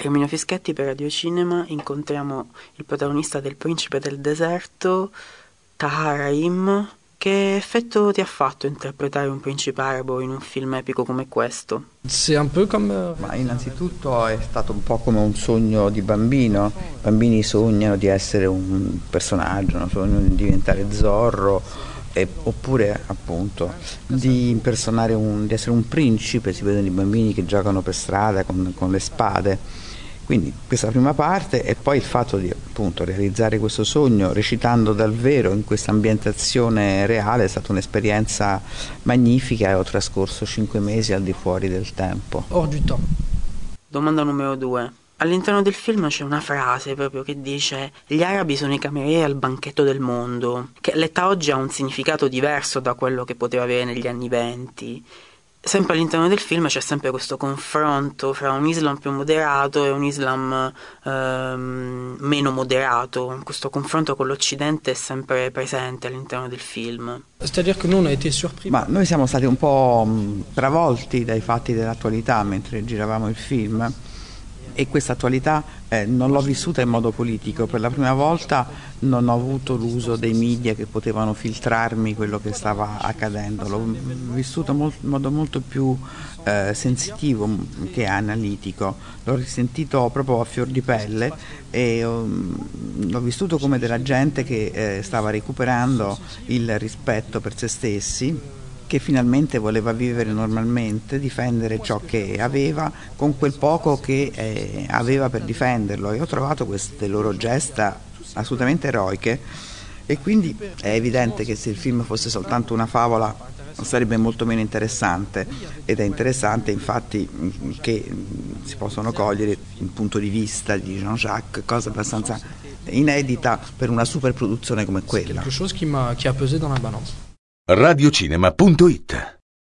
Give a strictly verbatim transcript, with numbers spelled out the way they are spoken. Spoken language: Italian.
Carmine Fischetti per Radio Cinema. Incontriamo il protagonista del Principe del Deserto, Tahar Rahim. Che effetto ti ha fatto interpretare un principe arabo in un film epico come questo? C'est un peu comme... Ma innanzitutto è stato un po' come un sogno di bambino. I bambini sognano di essere un personaggio, no? Sognano di diventare Zorro, e, oppure appunto di impersonare un, di essere un principe. Si vedono i bambini che giocano per strada con, con le spade. Quindi questa prima parte, e poi il fatto di appunto realizzare questo sogno recitando dal vero in questa ambientazione reale è stata un'esperienza magnifica, e ho trascorso cinque mesi al di fuori del tempo. Hors du temps. Domanda numero due. All'interno del film c'è una frase proprio che dice: gli arabi sono i camerieri al banchetto del mondo, che letta oggi ha un significato diverso da quello che poteva avere negli anni venti. Sempre all'interno del film c'è sempre questo confronto fra un Islam più moderato e un Islam ehm, meno moderato. Questo confronto con l'Occidente è sempre presente all'interno del film. C'est-à-dire que nous on a été surpris. Ma noi siamo stati un po' travolti dai fatti dell'attualità mentre giravamo il film, e questa attualità eh, non l'ho vissuta in modo politico. Per la prima volta non ho avuto l'uso dei media che potevano filtrarmi quello che stava accadendo, l'ho vissuto in modo molto più eh, sensitivo che analitico, l'ho risentito proprio a fior di pelle, e um, l'ho vissuto come della gente che eh, stava recuperando il rispetto per se stessi, che finalmente voleva vivere normalmente, difendere ciò che aveva con quel poco che eh, aveva per difenderlo, e ho trovato queste loro gesta assolutamente eroiche. E quindi è evidente che se il film fosse soltanto una favola sarebbe molto meno interessante, ed è interessante infatti che si possono cogliere il punto di vista di Jean-Jacques, cosa abbastanza inedita per una superproduzione come quella. Quelque chose qui m'a qui a pesé dans la balance. radiocinema punto it